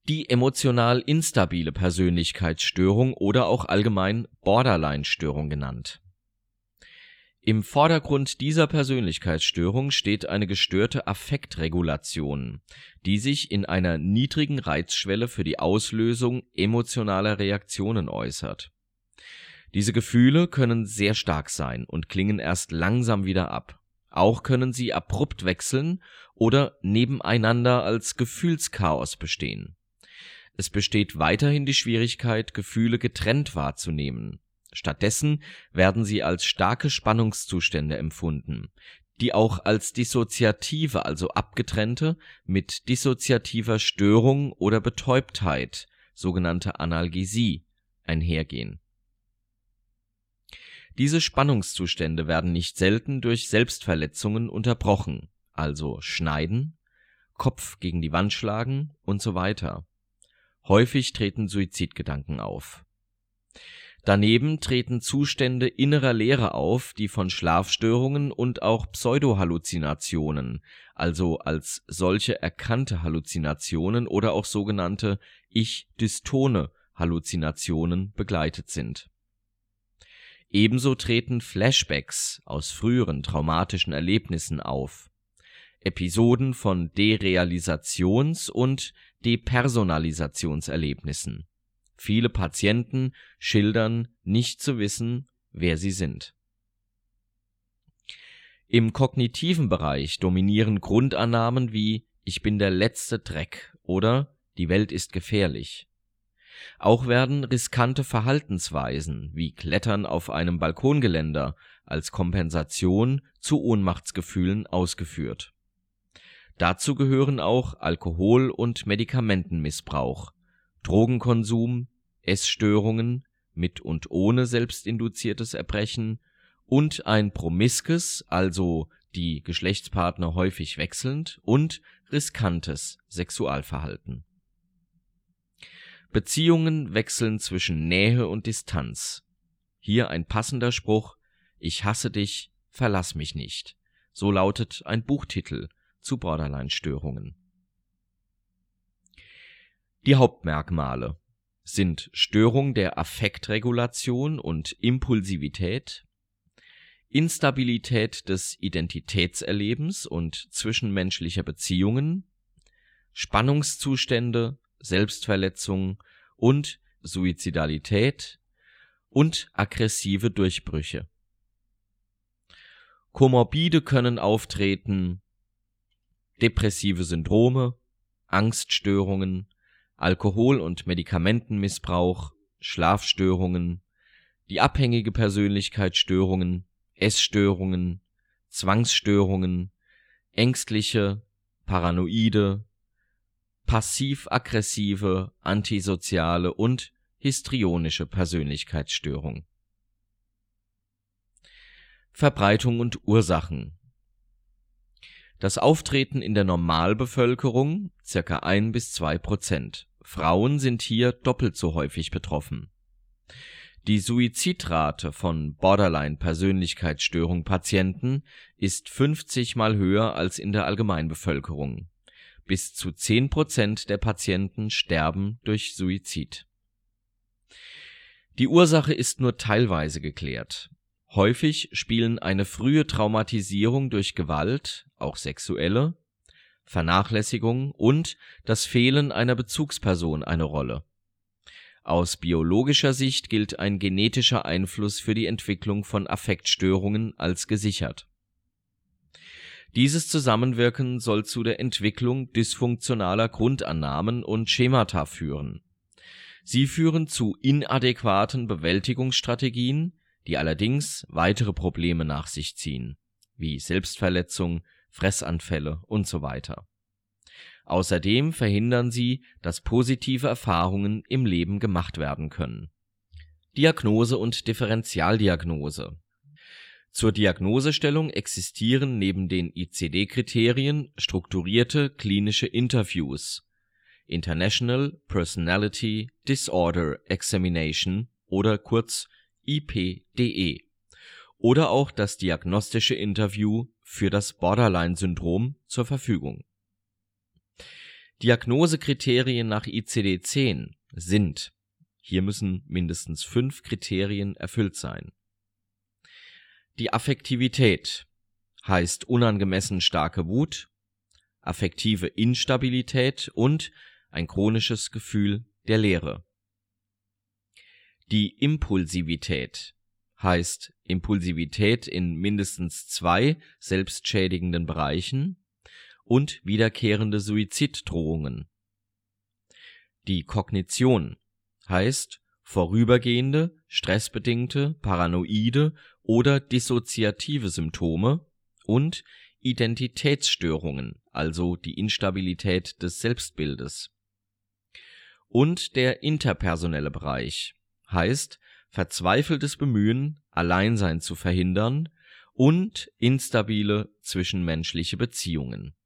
Die emotional instabile Persönlichkeitsstörung oder auch allgemein Borderline-Störung genannt. Im Vordergrund dieser Persönlichkeitsstörung steht eine gestörte Affektregulation, die sich in einer niedrigen Reizschwelle für die Auslösung emotionaler Reaktionen äußert. Diese Gefühle können sehr stark sein und klingen erst langsam wieder ab. Auch können sie abrupt wechseln oder nebeneinander als Gefühlschaos bestehen. Es besteht weiterhin die Schwierigkeit, Gefühle getrennt wahrzunehmen. Stattdessen werden sie als starke Spannungszustände empfunden, die auch als dissoziative, also abgetrennte, mit dissoziativer Störung oder Betäubtheit, sogenannte Analgesie, einhergehen. Diese Spannungszustände werden nicht selten durch Selbstverletzungen unterbrochen, also Schneiden, Kopf gegen die Wand schlagen und so weiter. Häufig treten Suizidgedanken auf. Daneben treten Zustände innerer Leere auf, die von Schlafstörungen und auch Pseudohalluzinationen, also als solche erkannte Halluzinationen oder auch sogenannte Ich-dystone Halluzinationen begleitet sind. Ebenso treten Flashbacks aus früheren traumatischen Erlebnissen auf, Episoden von Derealisations- und Depersonalisationserlebnissen. Viele Patienten schildern, nicht zu wissen, wer sie sind. Im kognitiven Bereich dominieren Grundannahmen wie „Ich bin der letzte Dreck" oder „Die Welt ist gefährlich". Auch werden riskante Verhaltensweisen wie Klettern auf einem Balkongeländer als Kompensation zu Ohnmachtsgefühlen ausgeführt. Dazu gehören auch Alkohol- und Medikamentenmissbrauch, Drogenkonsum, Essstörungen mit und ohne selbstinduziertes Erbrechen und ein promiskes, also die Geschlechtspartner häufig wechselnd, und riskantes Sexualverhalten. Beziehungen wechseln zwischen Nähe und Distanz. Hier ein passender Spruch: „Ich hasse dich, verlass mich nicht". So lautet ein Buchtitel zu Borderline-Störungen. Die Hauptmerkmale sind Störung der Affektregulation und Impulsivität, Instabilität des Identitätserlebens und zwischenmenschlicher Beziehungen, Spannungszustände, Selbstverletzung und Suizidalität und aggressive Durchbrüche. Komorbide können auftreten depressive Syndrome, Angststörungen, Alkohol- und Medikamentenmissbrauch, Schlafstörungen, die abhängige Persönlichkeitsstörungen, Essstörungen, Zwangsstörungen, ängstliche, paranoide, passiv-aggressive, antisoziale und histrionische Persönlichkeitsstörung. Verbreitung und Ursachen. Das Auftreten in der Normalbevölkerung ca. 1-2%. Frauen sind hier doppelt so häufig betroffen. Die Suizidrate von Borderline-Persönlichkeitsstörung-Patienten ist 50 Mal höher als in der Allgemeinbevölkerung. Bis zu 10% der Patienten sterben durch Suizid. Die Ursache ist nur teilweise geklärt. Häufig spielen eine frühe Traumatisierung durch Gewalt, auch sexuelle, Vernachlässigung und das Fehlen einer Bezugsperson eine Rolle. Aus biologischer Sicht gilt ein genetischer Einfluss für die Entwicklung von Affektstörungen als gesichert. Dieses Zusammenwirken soll zu der Entwicklung dysfunktionaler Grundannahmen und Schemata führen. Sie führen zu inadäquaten Bewältigungsstrategien, die allerdings weitere Probleme nach sich ziehen, wie Selbstverletzung, Fressanfälle usw. Außerdem verhindern sie, dass positive Erfahrungen im Leben gemacht werden können. Diagnose und Differentialdiagnose. Zur Diagnosestellung existieren neben den ICD-Kriterien strukturierte klinische Interviews, International Personality Disorder Examination oder kurz IPDE, oder auch das diagnostische Interview für das Borderline-Syndrom zur Verfügung. Diagnosekriterien nach ICD-10 sind: Hier müssen mindestens 5 Kriterien erfüllt sein. Die Affektivität heißt unangemessen starke Wut, affektive Instabilität und ein chronisches Gefühl der Leere. Die Impulsivität heißt Impulsivität in mindestens 2 selbstschädigenden Bereichen und wiederkehrende Suiziddrohungen. Die Kognition heißt vorübergehende, stressbedingte, paranoide oder dissoziative Symptome und Identitätsstörungen, also die Instabilität des Selbstbildes. Und der interpersonelle Bereich heißt verzweifeltes Bemühen, Alleinsein zu verhindern und instabile zwischenmenschliche Beziehungen.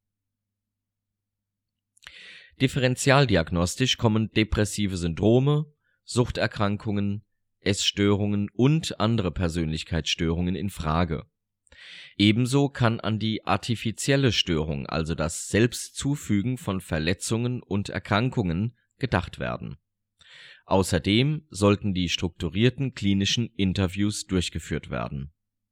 Differentialdiagnostisch kommen depressive Syndrome, Suchterkrankungen, Essstörungen und andere Persönlichkeitsstörungen in Frage. Ebenso kann an die artifizielle Störung, also das Selbstzufügen von Verletzungen und Erkrankungen, gedacht werden. Außerdem sollten die strukturierten klinischen Interviews durchgeführt werden.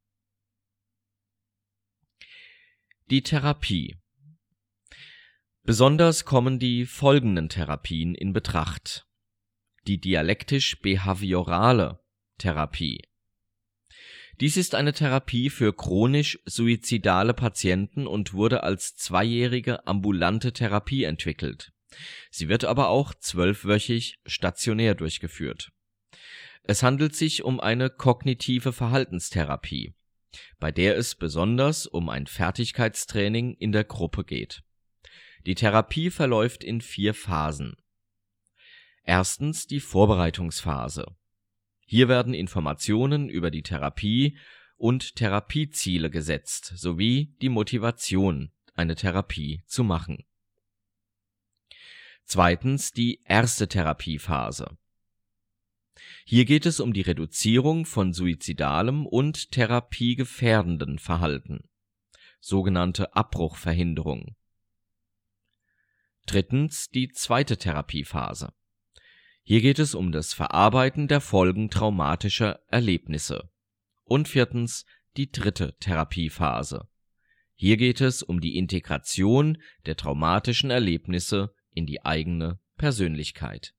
Die Therapie. Besonders kommen die folgenden Therapien in Betracht: Die dialektisch-behaviorale Therapie. Dies ist eine Therapie für chronisch suizidale Patienten und wurde als 2-jährige ambulante Therapie entwickelt. Sie wird aber auch 12-wöchig stationär durchgeführt. Es handelt sich um eine kognitive Verhaltenstherapie, bei der es besonders um ein Fertigkeitstraining in der Gruppe geht. Die Therapie verläuft in 4 Phasen. Erstens die Vorbereitungsphase. Hier werden Informationen über die Therapie und Therapieziele gesetzt, sowie die Motivation, eine Therapie zu machen. Zweitens die erste Therapiephase. Hier geht es um die Reduzierung von suizidalem und therapiegefährdenden Verhalten, sogenannte Abbruchverhinderung. Drittens die zweite Therapiephase. Hier geht es um das Verarbeiten der Folgen traumatischer Erlebnisse. Und viertens die dritte Therapiephase. Hier geht es um die Integration der traumatischen Erlebnisse in die eigene Persönlichkeit.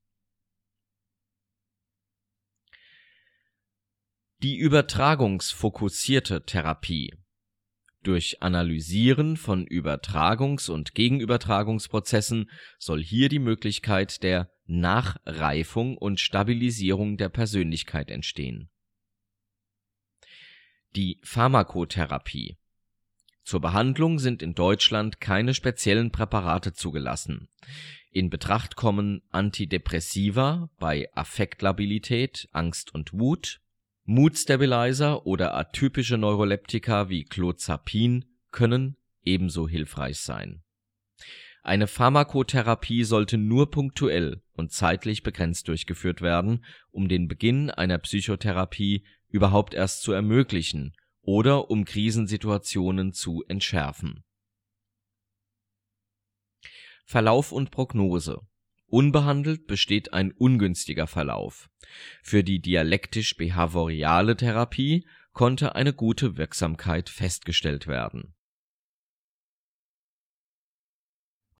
Die übertragungsfokussierte Therapie. Durch Analysieren von Übertragungs- und Gegenübertragungsprozessen soll hier die Möglichkeit der Nachreifung und Stabilisierung der Persönlichkeit entstehen. Die Pharmakotherapie. Zur Behandlung sind in Deutschland keine speziellen Präparate zugelassen. In Betracht kommen Antidepressiva bei Affektlabilität, Angst und Wut, Mood-Stabilizer oder atypische Neuroleptika wie Clozapin können ebenso hilfreich sein. Eine Pharmakotherapie sollte nur punktuell und zeitlich begrenzt durchgeführt werden, um den Beginn einer Psychotherapie überhaupt erst zu ermöglichen oder um Krisensituationen zu entschärfen. Verlauf und Prognose. Unbehandelt besteht ein ungünstiger Verlauf. Für die dialektisch-behaviorale Therapie konnte eine gute Wirksamkeit festgestellt werden.